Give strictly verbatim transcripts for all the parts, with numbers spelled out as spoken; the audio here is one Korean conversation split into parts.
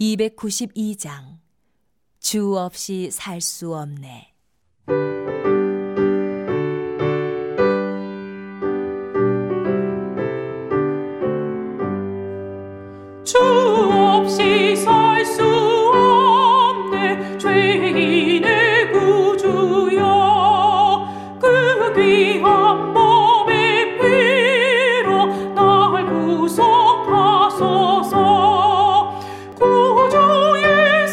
이백구십이 장 주 없이 살 수 없네. 주 없이 살 수 없네. 죄인의 구주여, 그 귀한 몸의 피로 날 구속하소서. 구주의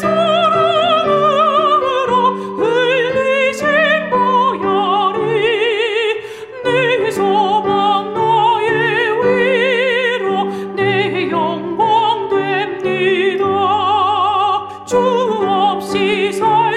사랑으로 흘리신 보혈이 내 소망 나의 위로 내 영광 주 없이 살